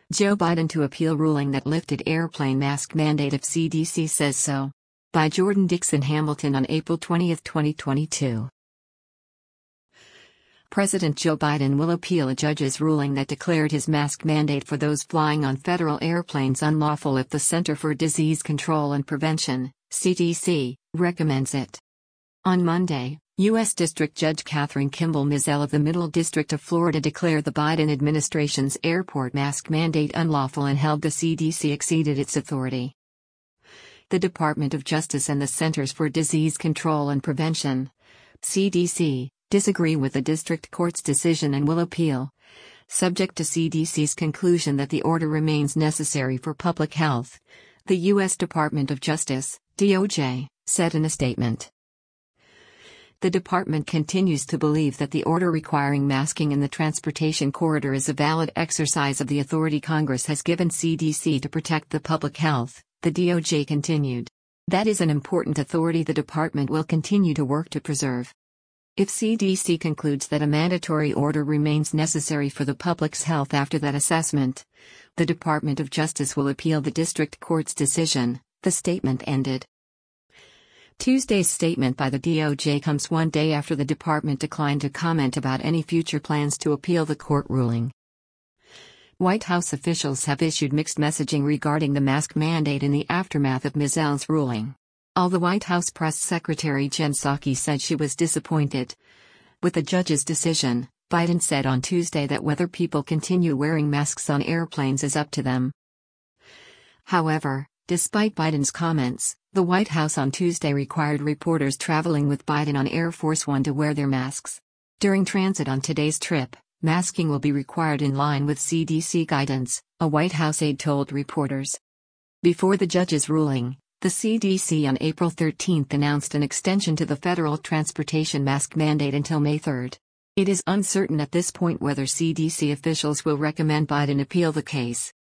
Joe Biden to appeal ruling that lifted airplane mask mandate if CDC says so. By Jordan Dixon Hamilton on April 20, 2022. President Joe Biden will appeal a judge's ruling that declared his mask mandate for those flying on federal airplanes unlawful if the Center for Disease Control and Prevention, CDC, recommends it. On Monday, U.S. District Judge Catherine Kimball Mizell of the Middle District of Florida declared the Biden administration's airport mask mandate unlawful and held the CDC exceeded its authority. The Department of Justice and the Centers for Disease Control and Prevention, CDC, disagree with the district court's decision and will appeal, subject to CDC's conclusion that the order remains necessary for public health, the U.S. Department of Justice, DOJ, said in a statement. The department continues to believe that the order requiring masking in the transportation corridor is a valid exercise of the authority Congress has given CDC to protect the public health, the DOJ continued. That is an important authority the department will continue to work to preserve. If CDC concludes that a mandatory order remains necessary for the public's health after that assessment, the Department of Justice will appeal the district court's decision, the statement ended. Tuesday's statement by the DOJ comes one day after the department declined to comment about any future plans to appeal the court ruling. White House officials have issued mixed messaging regarding the mask mandate in the aftermath of Mizell's ruling. Although White House Press Secretary Jen Psaki said she was disappointed with the judge's decision, Biden said on Tuesday that whether people continue wearing masks on airplanes is up to them. However, despite Biden's comments, the White House on Tuesday required reporters traveling with Biden on Air Force One to wear their masks. During transit on today's trip, masking will be required in line with CDC guidance, a White House aide told reporters. Before the judge's ruling, the CDC on April 13 announced an extension to the federal transportation mask mandate until May 3. It is uncertain at this point whether CDC officials will recommend Biden appeal the case.